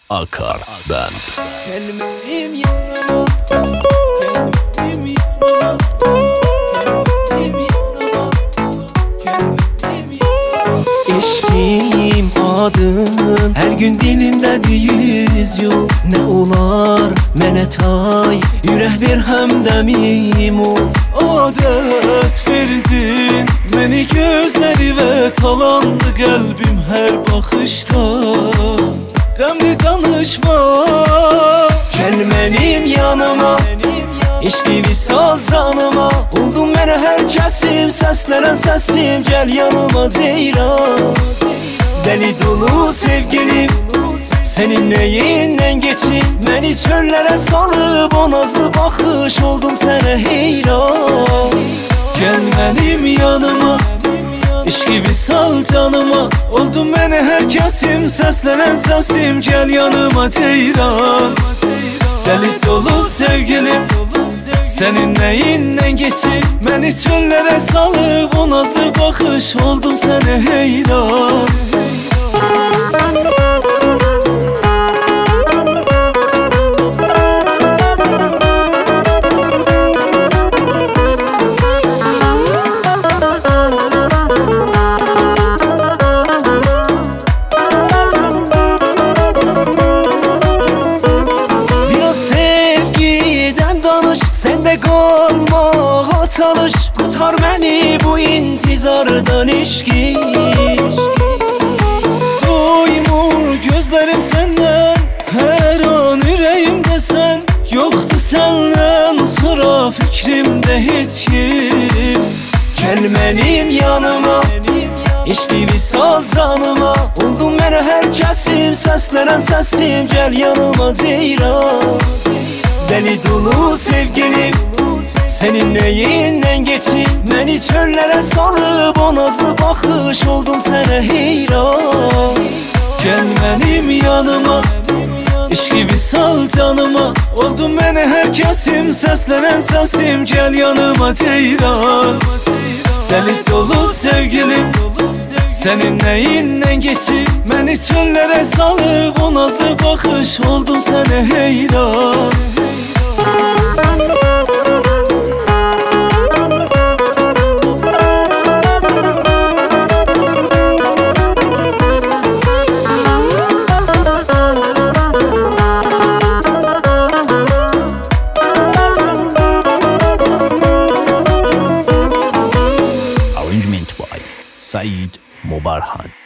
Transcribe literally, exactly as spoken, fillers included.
Akar Band. Gelmedim yanıma, gelmedim yanıma, gelmedim yanıma, gelmedim yanıma. Eşliğim adın her gün dilimdedir yüz yıl. Ne olar mənə tay, ürək ver həmdəmim ol. Adət verdin məni gözləri və talandı qəlbim hər baxışda. Qəmli danışma, gəl mənim yanıma, eşli visal canıma. Oldum mənə hər kəsim, səslənən səsim, gəl yanıma ceyran. Dəli dolu sevgilim, senin neyindən geçim. Məni çöllərə salıb o nazlı baxış, oldum sənə heyran. Gəl mənim yanıma, eşki visal canıma. Oldum mənə hər kəsim, səslənən səsim, gəl yanıma ceyran. Dəli dolu sevgilim, senin neyindən geçim. Məni çöllərə salıb o nazlı baxış, oldum sənə heyran. Qalmağa çalış, qutar məni bu intizardan eşki. Doymur gözlərim səndən, hər an ürəyimdə sən. Yoxdur səndən sıra fikrimdə heç kim. Gəl mənim yanıma, eşli visal canıma. Oldum mənə hər kəsim, səslənən səsim, gəl yanıma ceyran. Dəli dolu sevgilim, senin neyindən geçim. Məni çöllərə salıb o nazlı baxış, oldum sənə heyran. Gəl mənim yanıma, eşki visal canıma. Oldum mənə hər kəsim, səslənən səsim, gəl yanıma ceyran. Dəli dolu sevgilim, senin neyindən geçim. Məni çöllərə salıb o nazlı baxış, oldum sənə heyran. Arrangement by Said Mubarhan.